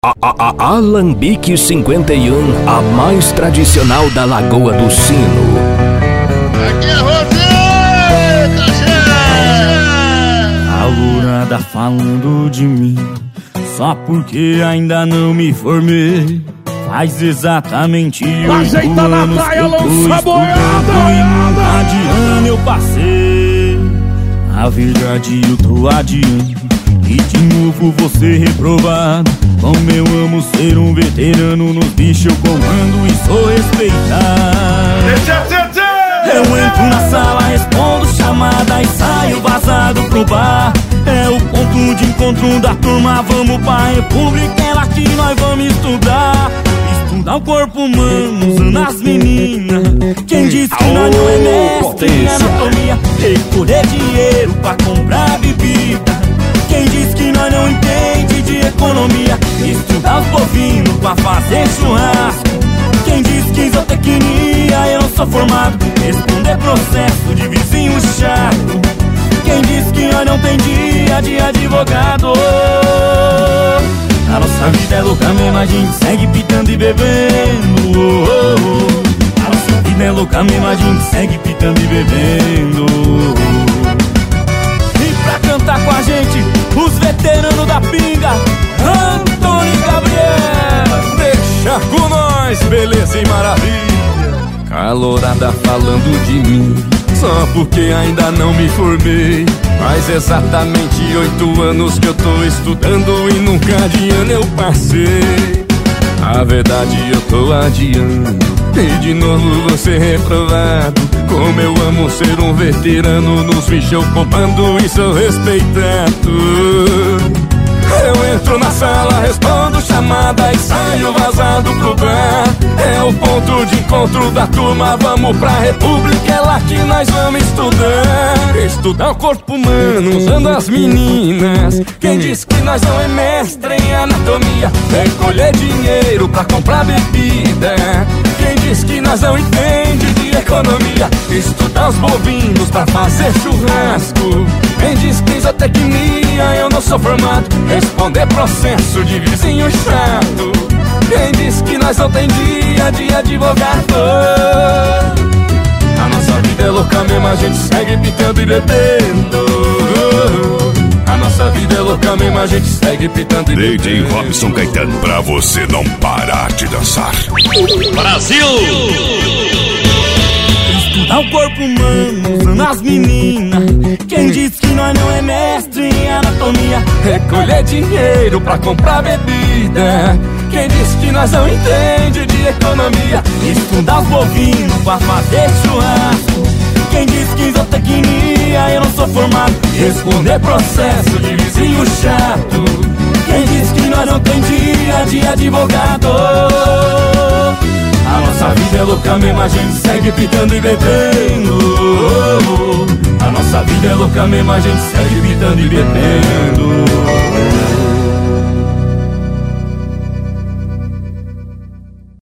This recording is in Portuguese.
Alambique 51, a mais tradicional da Lagoa do Sino. Aqui é você, cachê! A lourada falando de mim, só porque ainda não me formei. Faz exatamente 8 anos que eu tô estudando e nunca de ano eu passei. A verdade eu tô adiando e de novo vou ser reprovado. Como eu amo ser um veterano, nos bichos eu comando e sou respeitado. Eu entro na sala, respondo chamada e saio vazado pro bar. É o ponto de encontro da turma, vamos pra República, é lá que nós vamos estudar. Estudar o corpo humano, usando as meninas. Quem diz que nós não é mestre em anatomia? Recolher dinheiro pra comprar bebida. Quem diz que nós não entende de economia? Estudar os bovinos pra fazer churrasco. Quem diz que isotecnia eu não sou formado? Responder processo de vizinho chato. Quem diz que nós não tem dia de advogado? A nossa vida é louca mesmo, a gente segue pitando e bebendo. A nossa vida é louca mesmo, a gente segue pitando e bebendo. E pra cantar com a gente, os veteranos da pinga, Antônio e Gabriel. Deixa com nós, beleza e maravilha. Calorada falando de mim, só porque ainda não me formei. Faz exatamente 8 anos que eu tô estudando e nunca de ano eu passei. A verdade eu tô adiando e de novo vou ser reprovado. Como eu amo ser um veterano, nos bichos eu comando e sou respeitado. Eu entro na sala, respondo chamada e saio vazado pro bar. É o ponto de encontro da turma, vamos pra República, é lá que nós vamos estudar. Estudar o corpo humano, usando as meninas. Quem diz que nós não é mestre em anatomia? Recolher dinheiro pra comprar bebida. Quem diz que nós não entende de economia? Estudar os bovinos pra fazer churrasco. Quem diz que isotecnia eu não sou formado? Responder processo de vizinho chato. Quem diz que nós não tem dia de advogado? A nossa vida é louca mesmo, a gente segue pitando e bebendo. A nossa vida é louca mesmo, a gente segue pitando e bebendo. DJ Robson Caetano, pra você não parar de dançar. Brasil! Estudar o corpo humano, usando as meninas. Quem diz que nós não é mestre em anatomia? Recolher dinheiro pra comprar bebida. Quem diz que nós não entende de economia? Estudar os bovinos pra fazer churrasco. Quem diz que isotecnia eu não sou formado? Responder processo de vizinho chato. Quem diz que nós não tem dia de advogado? A nossa vida é louca mesmo, a gente segue pitando e bebendo. A nossa vida é louca mesmo, a gente segue pitando e bebendo.